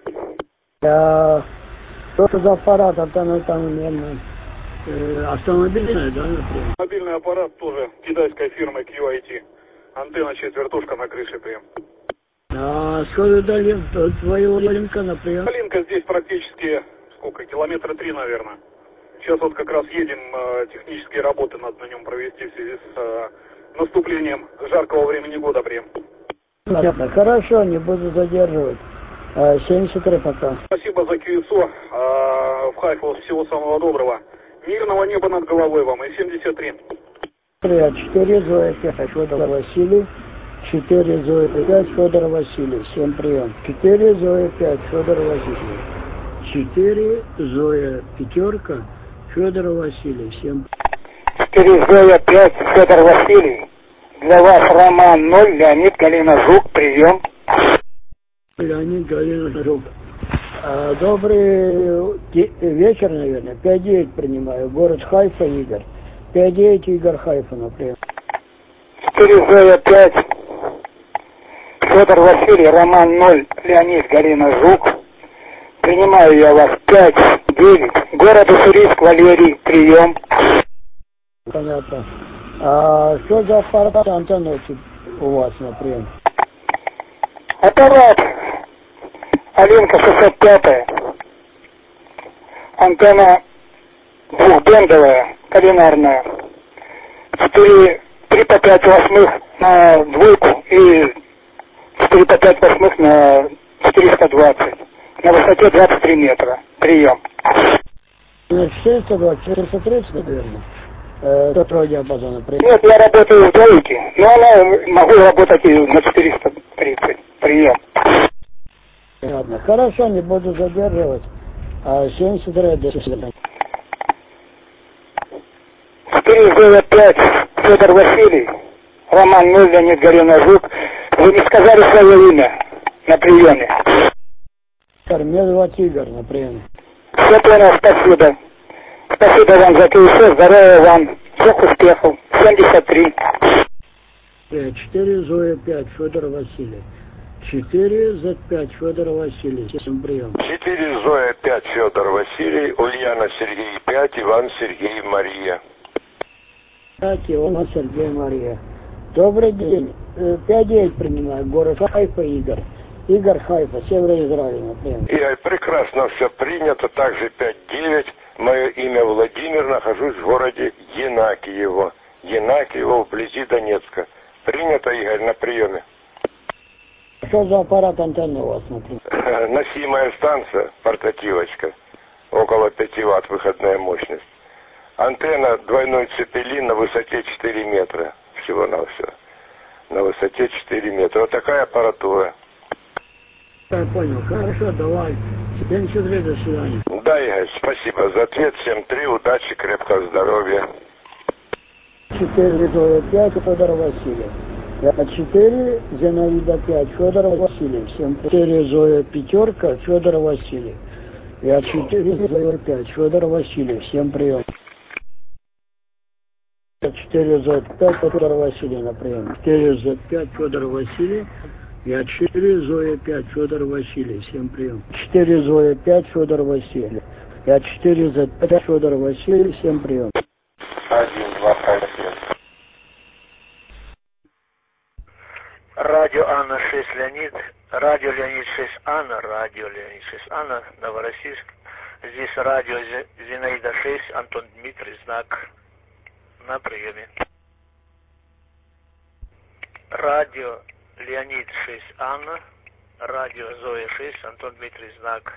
Что за аппарат? Антенна там, наверное, автомобильная, да, например? Мобильный аппарат тоже китайской фирмы QIT. Антенна четвертушка на крыше, прием. Сколько до твоего линка, например? Линка здесь практически, сколько, километра 3, наверное. Сейчас вот как раз едем, технические работы надо на нем провести в связи с наступлением жаркого времени года, прием. Понятно. Хорошо, не буду задерживать. 73 пока. Спасибо за QSO. В Хайфу всего самого доброго. Мирного неба над головой вам. И 73. 4 Зоя 5 Федор Василий. 4 Зоя 5 Федор Василий. 7 прием. 4 Зоя 5 Федор Василий. 4 Зоя пятерка Федор Василий. 7. 4 Зоя 5 Федор Василий. Для вас Роман 0, Леонид, Галина, Жук, прием. Леонид, Галина, Жук. Добрый вечер, наверное. 5-9 принимаю. Город Хайфа, Игорь. 5-9 Игорь Хайфа, например. 4 Зоя 5 Федор Василий, Роман 0, Леонид, Галина, Жук. Принимаю я вас 5-9. Город Уссурийск, Валерий, прием. Понятно. А что за аппарат антенны у вас, например? Аппарат Аленка 605. Антенна двухбендовая, кабинарная. 3 по 5 восьмых на двойку и 4 по 5 восьмых на 420. На высоте 23 метра. Прием. 420, 430, наверное. До диапазона. Нет, я работаю в двойке, но она могу работать и на 430. Прием. Ладно, хорошо, не буду задерживать. 72 до свидания. 495, Федор Василий, Роман 0, Леонид Горюнов-Жук. Вы не сказали свое имя на приеме. Меня зовут Игорь на приеме. Все понял, спасибо. Спасибо вам за КСС, здоровья вам, всех успехов. 73. 4 Зоя 5, Федор Василий. 4 Z5, Федор Василий. Всем прием. 4 Зоя 5, Федор Василий, Ульяна Сергей 5, Иван Сергей Мария. 5, Иван Сергей Мария. Добрый день. 5-9 принимаю. Город Хайфа, Игорь. Игорь Хайфа, север Израиля, например. Игорь, прекрасно все принято. Также 5-9. Мое имя Владимир, нахожусь в городе Енакиево. Енакиево, вблизи Донецка. Принято, Игорь, на приеме. Что за аппарат антенны у вас, например? Носимая станция, портативочка. Около 5 ватт выходная мощность. Антенна двойной цепелин на высоте 4 метра. Всего-навсего. На высоте 4 метра. Вот такая аппаратура. Я понял. Хорошо, давай. 73, до свидания. Да, Игорь, спасибо за ответ. 7-3, удачи, крепкого здоровья. 4 Зоя 5, Федор Василий. 4 Зинаида 5, Федор Василий. 4 Зоя 5, Федор Василий. 4 Зоя 5, Федор Василий. Всем прием. 4 Зоя 5, Федор Василий на прием. 4 Зоя 5, Федор Василий. 4 Зоя 5, Федор Василий. Всем прием. 4 Зоя 5, Федор Василий. 4 Зоя 5, Федор Василий. Всем прием. 1, 2, 5. Радио Анна 6 Леонид, радио Леонид 6 Анна, радио Леонид 6 Анна, Новороссийск. Здесь радио Зинаида 6, Антон Дмитрий, знак на приеме. Радио Леонид 6 Анна, радио Зоя 6, Антон Дмитрий, знак.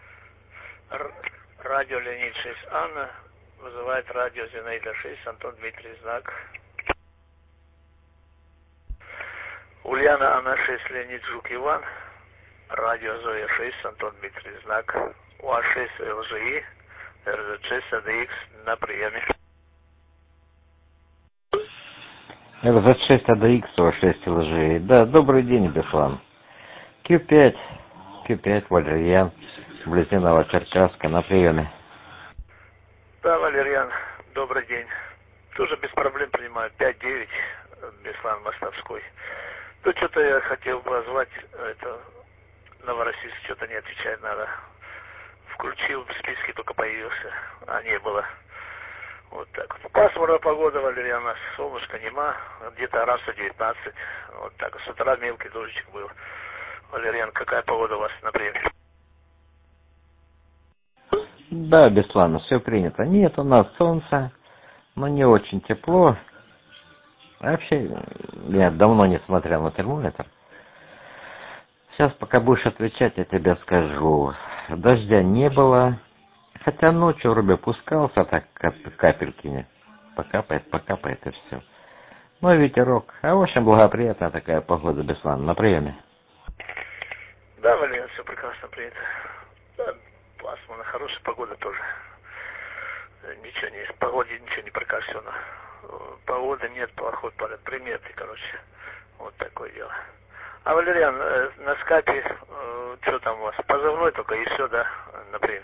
Радио Леонид 6 Анна вызывает радио Зинаида 6, Антон Дмитрий, знак. Ульяна Анна 6, Леонид Жук Иван, радио Зоя 6, Антон Дмитрий, знак. УА6 ЛЖИ, РЗ6 АДХ на приеме. РЗ6 АДХ, УА6 ЛЖИ. Да, добрый день, Беслан. Q5, Валерьян, вблизи Новочеркасска, на приеме. Да, Валерьян, добрый день. Тоже без проблем принимаю. 5-9, Беслан Мостовской. Ну, что-то я хотел позвать, это, Новороссийск, что-то не отвечает, надо. Включил, в списке только появился, а не было. Вот так вот. Пасмурная погода, Валерьян, у нас солнышко нема, где-то раз 19. Вот так. С утра мелкий дождичек был. Валерьян, какая погода у вас на приеме? Да, Беслан, все принято. Нет, у нас солнце, но не очень тепло. Вообще, я давно не смотрел на термометр. Сейчас, пока будешь отвечать, я тебе скажу. Дождя не было, хотя ночью вроде пускался, так капельки покапает и все. Ну и ветерок. А в общем, благоприятная такая погода, Беслан, на приеме. Да, Валерий, все прекрасно принято. Да, пасмурно, хорошая погода тоже. Ничего не, в погоде ничего не прокашено. Погоды нет, плохой полет, приметы, короче. Вот такое дело. А, Валериан, на скайпе, что там у вас? Позывной только и все, да, на приеме?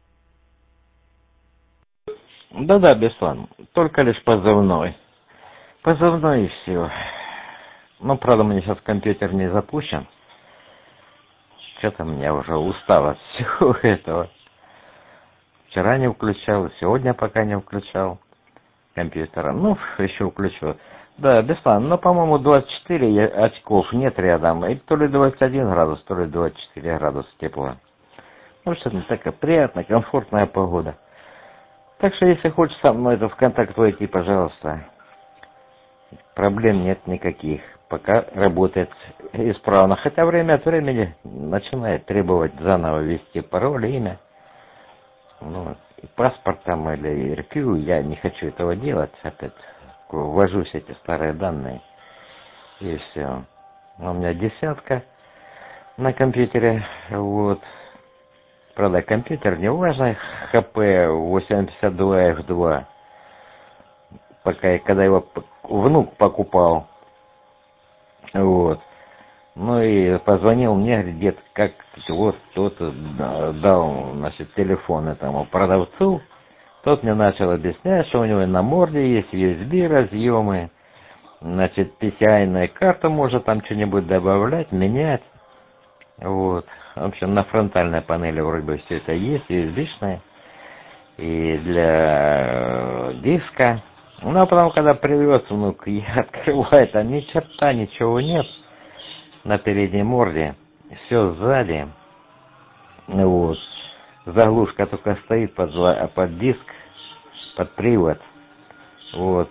Да-да, Беслан, только лишь позывной. Позывной и все. Ну, правда, у меня сейчас компьютер не запущен. Что-то меня уже устал от всего этого. Вчера не включал, сегодня пока не включал. компьютера. Ну, еще включу. Да, Беслан, но, по-моему, 24 очков нет рядом. И то ли 21 градус, то ли 24 градуса тепла. Ну, что-то такая приятная, комфортная погода. Так что, если хочешь со мной в контакт войти, пожалуйста. Проблем нет никаких. Пока работает исправно. Хотя время от времени начинает требовать заново ввести пароль, имя. Ну, и паспорт там или РК. Я не хочу этого делать. Опять ввожусь эти старые данные. И все. У меня 10 на компьютере. Вот. Правда, компьютер не важный. ХП 852F2. Пока, когда его внук покупал. Вот. Ну и позвонил мне, говорит, дед, как вот кто-то дал, значит, телефон этому продавцу. Тот мне начал объяснять, что у него на морде есть USB разъемы, значит, PCI-ная карта может там что-нибудь добавлять, менять. Вот. В общем, на фронтальной панели вроде бы все это есть, USB-шная. И для диска. Ну, а потом, когда привез внук, я открываю, там ни черта, ничего нет на передней морде. Все сзади. Вот. Заглушка только стоит под диск, под привод. Вот.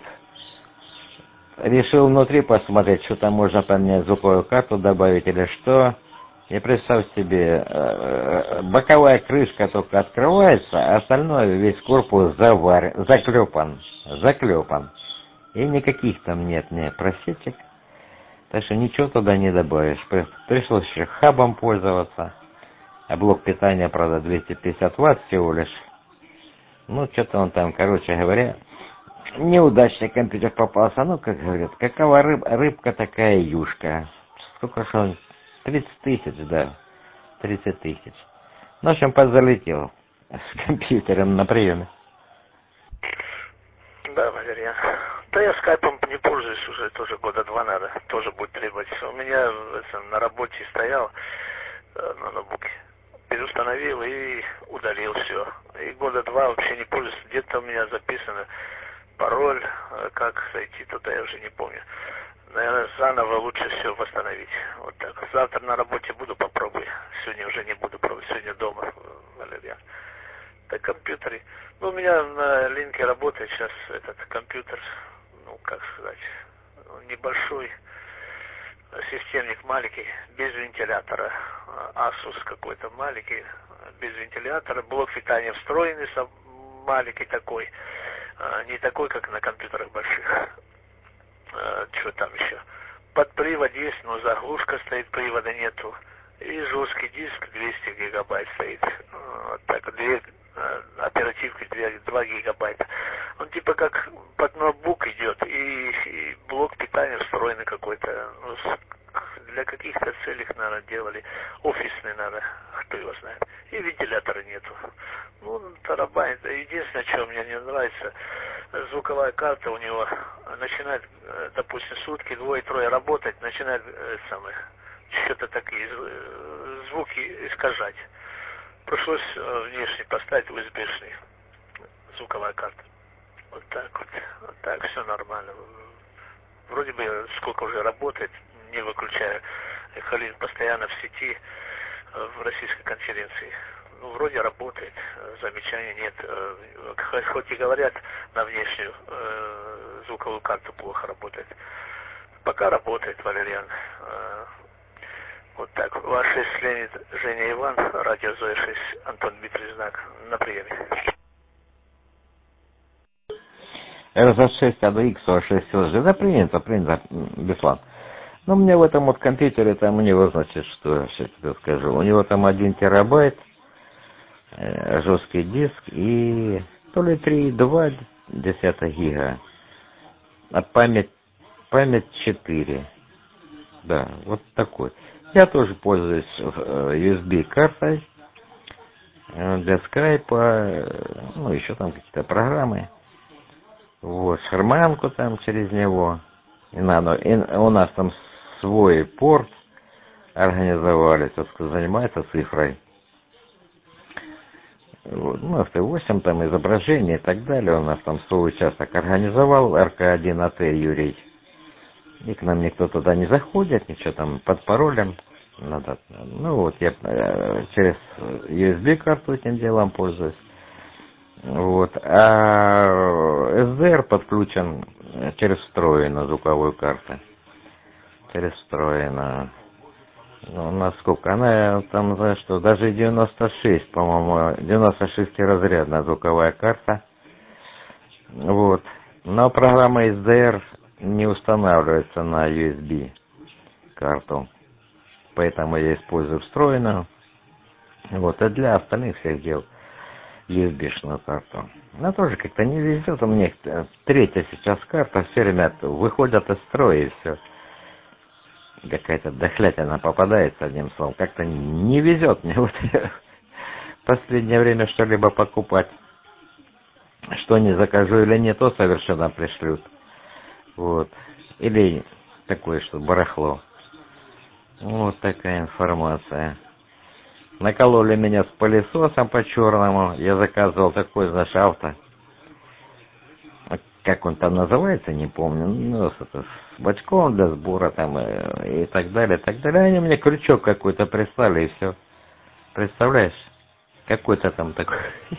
Решил внутри посмотреть, что там можно поменять, звуковую карту добавить или что. И представь себе, боковая крышка только открывается, а остальное весь корпус заклепан. И никаких там нет ни просечек. Так что ничего туда не добавишь. Пришлось еще хабом пользоваться. А блок питания, правда, 250 Вт всего лишь. Ну, что-то он там, короче говоря, неудачный компьютер попался. Ну, как говорят, какова рыбка, такая юшка. Сколько же он? 30 тысяч, да. 30 тысяч. Ну, в общем, позалетел с компьютером на приеме. Да, Валерьян. Да я скайпом не пользуюсь уже тоже года 2 надо. Тоже будет требовать. У меня на работе стоял на ноутбуке. Переустановил и удалил все. И года 2 вообще не пользуюсь. Где-то у меня записано пароль, как зайти туда, я уже не помню. Наверное, заново лучше все восстановить. Вот так. Завтра на работе буду, попробую. Сегодня уже не буду пробовать. Сегодня дома, Валерьян. Так, компьютеры. Ну, у меня на линке работает сейчас этот компьютер, ну, как сказать, небольшой, системник маленький, без вентилятора. Asus какой-то маленький, без вентилятора. Блок питания встроенный, маленький такой. Не такой, как на компьютерах больших. Что там еще? Под привод есть, но заглушка стоит, привода нету. И жесткий диск 200 гигабайт стоит. Вот так, оперативки 2 гигабайта. Он типа как под ноутбук идет, и блок питания встроенный какой-то. Ну, для каких-то целей, наверное, делали. Офисный, наверное, кто его знает. И вентилятора нету. Ну, тарабанит. Единственное, что мне не нравится, звуковая карта у него начинает, допустим, сутки, 2-3 работать, начинает что-то такие звуки искажать. Пришлось внешне поставить USB-шный звуковая карта. Вот так вот. Вот так все нормально. Вроде бы сколько уже работает, не выключая. Халин постоянно в сети, в российской конференции. Ну, вроде работает, замечаний нет. Хоть и говорят, на внешнюю звуковую карту плохо работает. Пока работает, Валерьян. Вот так. Ваш 6 Леонид, Женя Иван, радио Зоя 6, Антон Дмитрий Знак, на приеме. RZ6 ADX 46 LG. Да, принято, Беслан. Но мне в этом вот компьютере, там у него, значит, что, сейчас тебе скажу, у него там 1 терабайт, жесткий диск и то ли 3,2 гига, а память 4. Да, вот такой. Я тоже пользуюсь USB-картой для скайпа, ну, еще там какие-то программы. Вот, шарманку там через него. И у нас там свой порт организовали, так сказать, занимается цифрой. Вот, ну, FT8, там изображение и так далее. У нас там свой участок организовал, РК-1 АТ Юрий. И к нам никто туда не заходит, ничего там под паролем. Надо, ну вот, я через USB-карту этим делом пользуюсь. Вот, а SDR подключен через встроенную звуковую карту. Через встроенную. Ну, насколько? Она там, знаешь, что даже 96, по-моему, 96-разрядная звуковая карта. Вот. Но программа SDR не устанавливается на USB карту. Поэтому я использую встроенную. Вот. А для остальных всех дел USB-шную карту. Она тоже как-то не везет. У меня третья сейчас карта. Все время выходят из строя и все. Какая-то дохлятина попадается, одним словом. Как-то не везет мне вот в последнее время что-либо покупать. Что не закажу или не то совершенно пришлют. Вот. Или такое, что барахло. Вот такая информация. Накололи меня с пылесосом по-черному. Я заказывал такой, знаешь, авто. Как он там называется, не помню. Ну, с бачком для сбора там и так далее, так далее. Они мне крючок какой-то прислали и все. Представляешь? Какой-то там такой.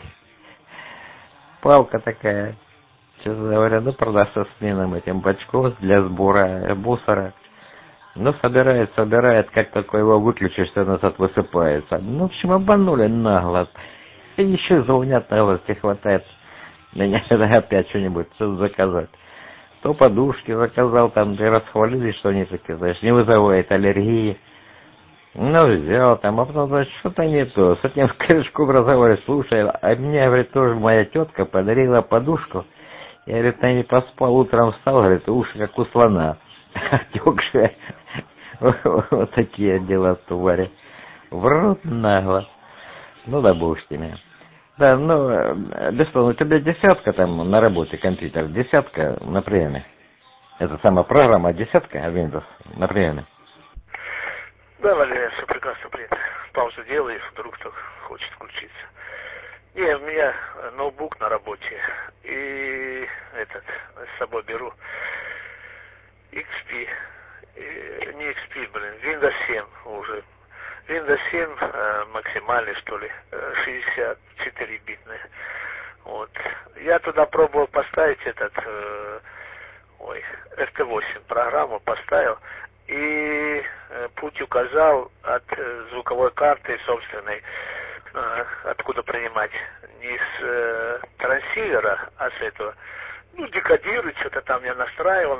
Палка такая. Честно говоря, ну продастся с мином этим бачком для сбора мусора. Ну, собирает, как только его выключишь, что назад высыпается. Ну, в общем, обманули нагло. И еще звонят наглости хватает. Меня опять что-нибудь заказать. То подушки заказал, там, и расхвалились, что они такие, знаешь, не вызывает аллергии. Ну, взял там, а потом, значит, что-то не то. С этим корешком разговариваю, слушай, а мне, говорит, тоже моя тетка подарила подушку. Я, говорит, на ней поспал, утром встал, говорит, уши как у слона. Отекшие. Вот такие дела, твари. Врут нагло. Ну да бог с ними. Да, ну, Беслан, у тебя 10 там на работе компьютер, 10 на приеме. Это самая программа 10 Windows на приеме. Да, Валерий, все прекрасно принято. Паузу делаешь, вдруг кто хочет включиться. Не, у меня ноутбук на работе. И с собой беру XP. Не XP, Windows 7 уже. Windows 7 максимальный, что ли, 64-битный. Вот. Я туда пробовал поставить FT8 программу поставил и путь указал от звуковой карты собственной, откуда принимать, не с трансивера, а с этого. Ну, декодирует, что-то там я настраивал,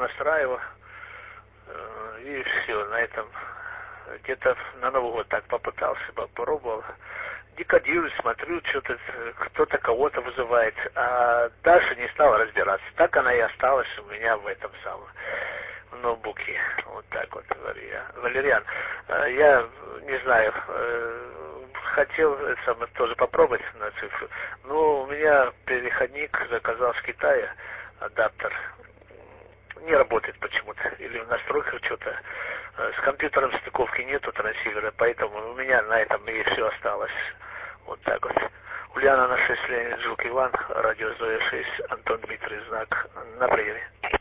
и все, на этом. Где-то на Новый год так попытался, попробовал. Декодирую, смотрю, что-то кто-то кого-то вызывает. А дальше не стал разбираться. Так она и осталась у меня в этом самом ноутбуке. Вот так вот, Валериан. Я не знаю, хотел тоже попробовать на цифру. Но у меня переходник заказал с Китая, адаптер. Не работает почему-то. Или в настройках что-то. С компьютером стыковки нету трансивера, поэтому у меня на этом и все осталось. Вот так вот. Ульяна на 6, Леонид Жук Иван, радио Зоя 6, Антон Дмитрий, знак на приеме.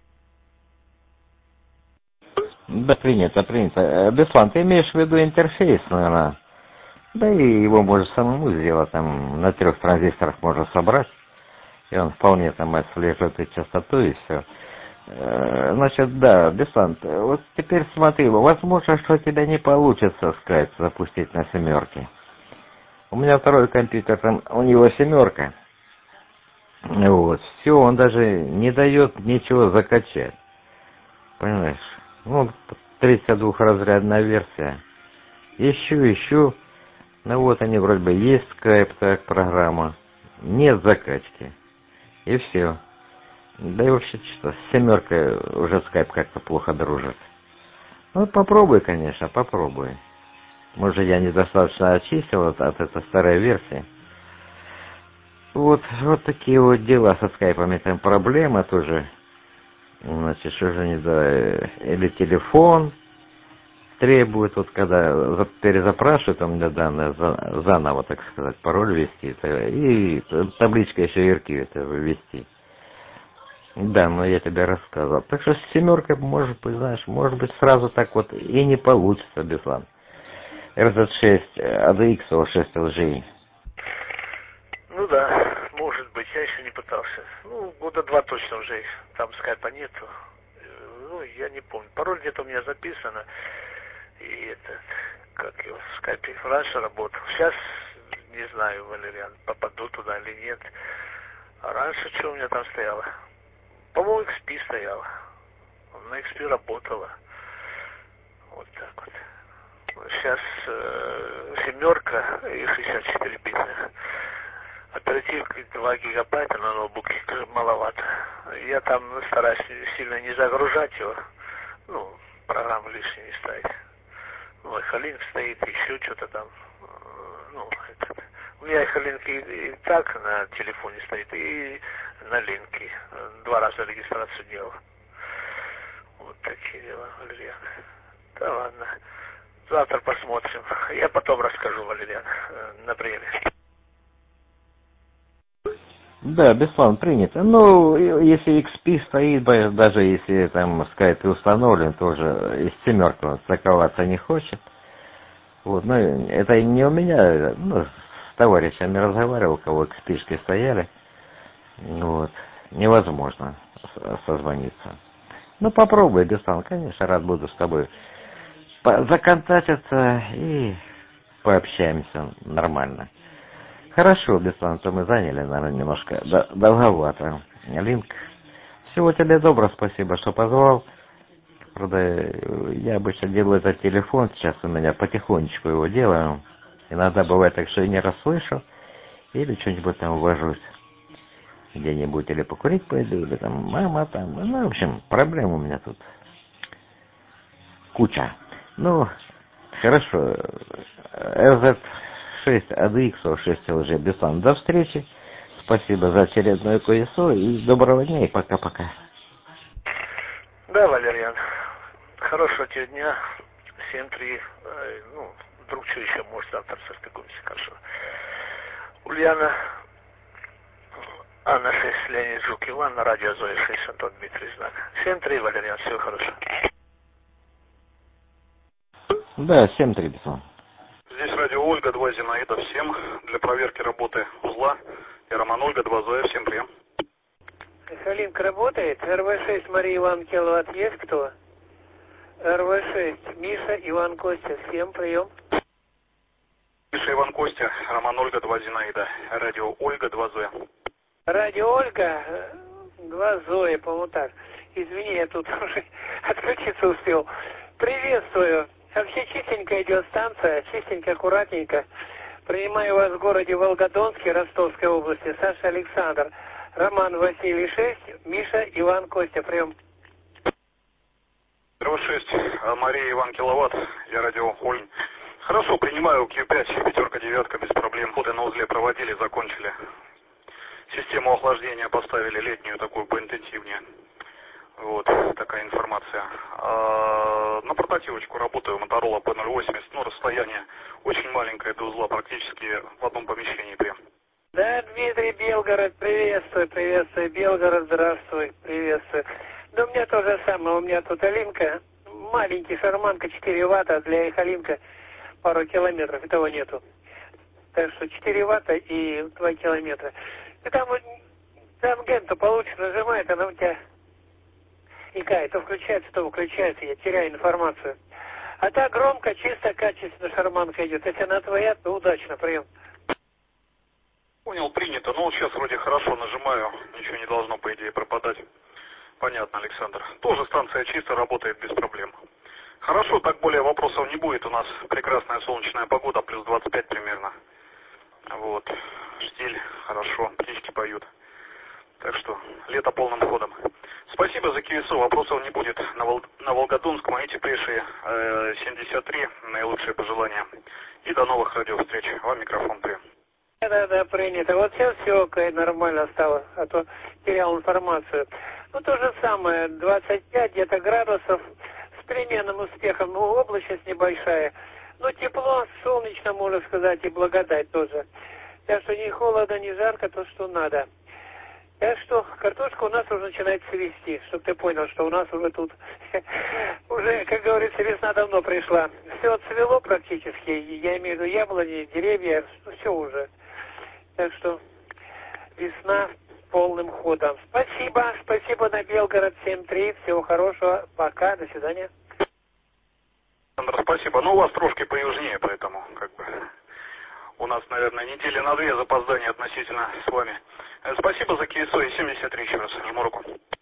Да, принято. Беслан, ты имеешь в виду интерфейс, наверное? Да и его можно самому сделать, там на 3 транзисторах можно собрать, и он вполне там отслеживает и частоту, и все. Значит, да, Беслан, вот теперь смотри, возможно, что у тебя не получится скайп запустить на 7. У меня второй компьютер, там у него 7. Вот, все, он даже не дает ничего закачать. Понимаешь? Ну, 32-разрядная версия. Ищу. Ну вот они вроде бы есть скайп, так, программа. Нет закачки. И все. Да и вообще что, с 7 уже скайп как-то плохо дружит. Ну, попробуй, конечно, попробуй. Может, я недостаточно очистил от этой старой версии. Вот такие вот дела со скайпами, там проблемы тоже. Значит, что же не да, или телефон быстрее будет, вот когда перезапрашивают у меня данные, заново, так сказать, пароль ввести, и табличка еще Ирки это ввести. Да, но я тебе рассказывал. Так что с семеркой, может быть, знаешь, может быть, сразу так вот и не получится, Беслан. RZ6, ADX 6 LG. Ну да, может быть, я еще не пытался. Ну, года 2 точно уже, там скайпа нету. Ну, я не помню. Пароль где-то у меня записано. И это, как его, в скайпе раньше работал. Сейчас, не знаю, Валериан, попаду туда или нет. А раньше что у меня там стояло? По-моему, XP стояло. На XP работала. Вот так вот. Сейчас семерка и 64 битных. Оперативка 2 гигабайта на ноутбуке маловато. Я там стараюсь сильно не загружать его. Ну, программу лишней не ставить. Ну, Халинк стоит, еще что-то там. Ну, это. У меня Халинк и так на телефоне стоит, и на линке. 2 раза регистрацию делал. Вот такие дела, Валериан. Да ладно. Завтра посмотрим. Я потом расскажу, Валериан, на время. Да, Беслан, принято. Ну, если XP стоит, даже если там скайп установлен, тоже из семерки он стыковаться не хочет. Вот, но это не у меня, ну, с товарищами разговаривал, у кого XP-шки стояли. Вот, невозможно созвониться. Ну, попробуй, Беслан, конечно, рад буду с тобой законтактиться и пообщаемся нормально. Хорошо, Беслан, то мы заняли, наверное, немножко долговато. Линк. Всего тебе доброго, спасибо, что позвал. Правда, я обычно делаю этот телефон, сейчас у меня потихонечку его делаю. Иногда бывает так, что я не расслышу, или что-нибудь там ввожусь. Где-нибудь или покурить пойду, или там мама там. Ну, в общем, проблем у меня тут куча. Ну, хорошо. RZ6 ADX 6 LG. Беслан, до встречи. Спасибо за очередное колесо и доброго дня и пока-пока. Да, Валериан. Хорошего тебе дня. 7-3. Ну, вдруг что еще, может, завтра состыкуемся. Хорошо. Ульяна. Анна 6, Леонид Жук, Иван, на радио Зоя 6, Антон Дмитрий Знак. 7-3, Валериан, всего хорошего. Да, 7-3, Беслан. Здесь радио Ольга, 2 Зинаида, всем для проверки работы узла. И Роман Ольга, 2 Зоя, всем прием. Халинка работает? РВ6 Мария Иван Киловатт есть кто? РВ6 Миша Иван Костя, всем прием. Миша Иван Костя, Роман Ольга, 2 Зинаида. Радио Ольга, 2 Зоя. Радио Ольга, 2 Зоя, по-моему так. Извини, я тут уже отключиться успел. Приветствую. Вообще чистенькая идет станция, чистенько, аккуратненько. Принимаю вас в городе Волгодонске, Ростовской области. Саша Александр, Роман Василий 6, Миша Иван Костя. Прием. РВ6, Мария Иван Киловатт, я радио Ольга. Хорошо, принимаю Q5, 5, 9, без проблем. Ходы на узле проводили, закончили. Систему охлаждения поставили летнюю, такую поинтенсивнее. Вот, такая информация. На портативочку работаю, Motorola P080, ну, расстояние очень маленькое до узла, практически в одном помещении прям. Да, Дмитрий, Белгород, приветствую, приветствую, Белгород, здравствуй, приветствую. Да у меня то же самое, у меня тут Алинка, маленький шарманка, 4 ватта, для их Алинка пару километров, и того нету. Так что 4 ватта и 2 километра. И там ген-то получше нажимает, она у тебя икает, то включается, то выключается, я теряю информацию. А так громко, чисто, качественно шарманка идет. Если она твоя, то удачно, прием. Понял, принято. Ну, вот сейчас вроде хорошо нажимаю, ничего не должно, по идее, пропадать. Понятно, Александр. Тоже станция чисто работает без проблем. Хорошо, так более вопросов не будет. У нас прекрасная солнечная погода, плюс 25 примерно. Вот. Штиль, хорошо, птички поют. Так что, лето полным ходом. Спасибо за КСО, вопросов не будет. На Волгодонск мои теплейшие 73, наилучшие пожелания. И до новых радиовстреч. Вам микрофон прием. Да, принято. Вот сейчас все нормально стало, а то терял информацию. Ну, то же самое, 25 где-то градусов с переменным успехом. Ну, облачность небольшая. большая. Но тепло, солнечно, можно сказать, и благодать тоже. Так что ни холодно, ни жарко, то, что надо. Так что картошка у нас уже начинает цвести, чтобы ты понял, что у нас уже тут, уже, как говорится, весна давно пришла. Все цвело практически, я имею в виду яблони, деревья, все уже. Так что весна полным ходом. Спасибо на Белгород 7-3, всего хорошего, пока, до свидания. Александр, спасибо. Ну, у вас трошки поюжнее, поэтому, как бы, у нас, наверное, недели на 2 запоздания относительно с вами. Спасибо за Киесой 73 еще раз. Жму руку.